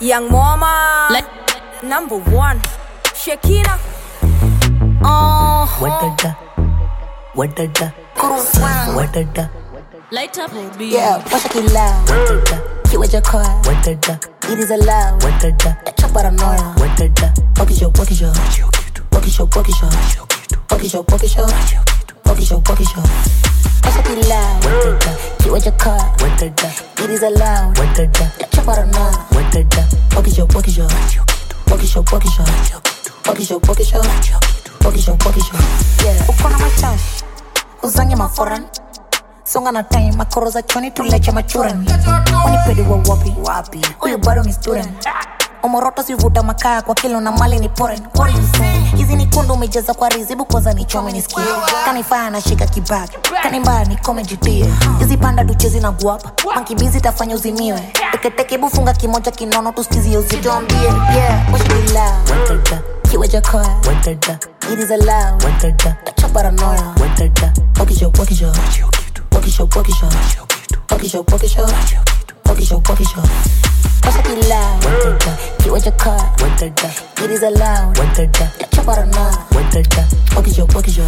Young Mama, number one, Shekina. What the Light up, baby. Yeah, wash it loud. Keep with your car. It is allowed. That's your paranoia. Walk is your. Wash it loud. Keep with your car. It is allowed. That's your paranoia. Walk is your. Yeah, ukona mashash. Uzange maforan. Songa na time, makoroza choni tuleche machuran. Unipedi wa wapi, huyu bado ni student. Omoroto sivuta makaa kwa kilo na mali ni poren. What you say? Hizi ni kundu umejaza kwa rizibu kwanza ni chome nisikie. Kanifaya na shika kibag, kanimbaya ni kome jitie. Hizi panda duchezi na guapa, mankibizi tafanya uzimiwe. Teketeke bufunga kimoja kinono tusikizie usijombie. Yeah, wash it loud. Keep with your car. It is allowed. That's your paranoia. Walk is your. Wash it loud. Keep with your car. It is allowed. That's your paranoia. Walk is your.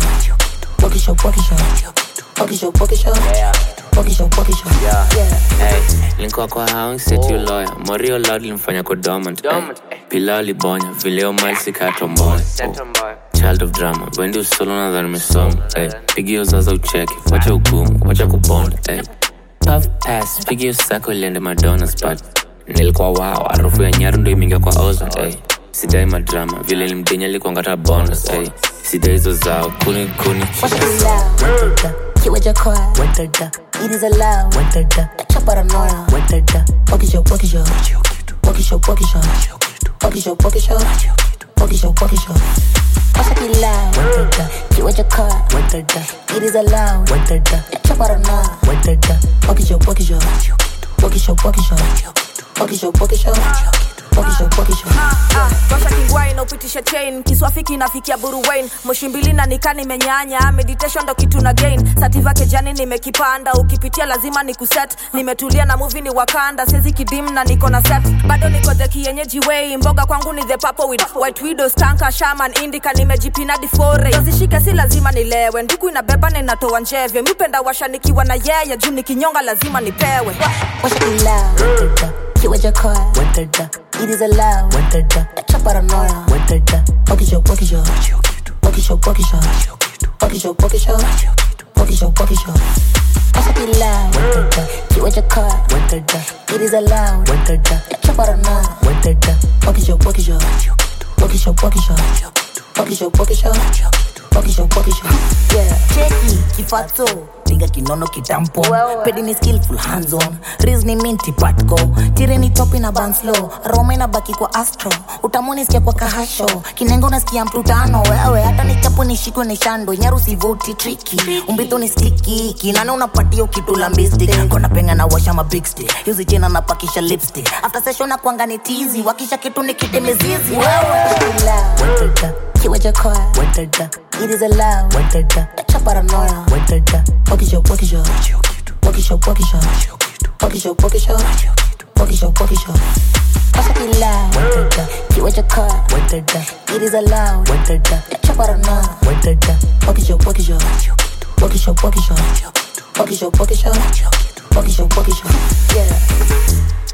Hey, link kwa hao set you lawyer. Morio loud limfanya kwa dormant. Pila libonya, vileo mali sika tomboy. Child of drama, wendi usolo na dhani mesoma. Hey, pigi uzaza ucheki, wacha ukumu, wacha kuponda. Hey, puff pass, pigi usako iliende Madonna spot. Nilikuwa wow, harufu ya nyaru ndo imingia kwa oza. Hey, sidai madrama, vile limdenya likuwa ngata bonus. Hey, sidai hizo zao, kuni. Wash it loud. Keep with your car. It is allowed. That's your paranoia. Walk is your. Wash it loud. Keep with your car. It is allowed. That's your paranoia. Walk is Washa kingwai na upitisha chain. Kiswafiki nafikia buruwain. Moshimbili na nikani menyanya. Meditation ndo kitu na gain. Sativa kejani nimekipanda. Ukipitia lazima ni kuset. Nimetulia na movie ni Wakanda. Sezi kidim na niko na set. Bado niko the kienyeji way. Mboga kwangu ni the purple with white widow, stanka, shaman, indica. Nimejipina di foray. Dozishike si lazima nilewe. Nduku inabeba na inatoa njeve. Mipenda washa nikiwa na yeye. Juu nikinyonga lazima nipewe. Wash it loud. Keep with your car. It is allowed. That's your paranoia. Walk is your. Wash it loud. Keep with your car. It is allowed. That's your paranoia. Walk is your. Yeah, cheki kifato piga kinono kitampo. Pedi ni skillful hands on. Riz ni minti patko. Tire ni topi na banslow. Roma inabaki kwa astro. Utamoni sikia kwa kahasho. Kinengo nasikia mplutano. Wewe hata ni chapu ni shiko ni shando. Nyaru si voti tricky. Umbito ni sticky. Kinana unapatia kitu la mistake. Kona penga na washa ma big stick. Yuzi chena na pakisha lipstick. After session na kuanga ni teasy. Wakisha kitu ni kitemezizi. Wewe keep with your car. It is allowed. That's your paranoia. Walk is your. Wash it loud. Keep with your car. It is allowed. That's your paranoia. Walk is your. Yeah.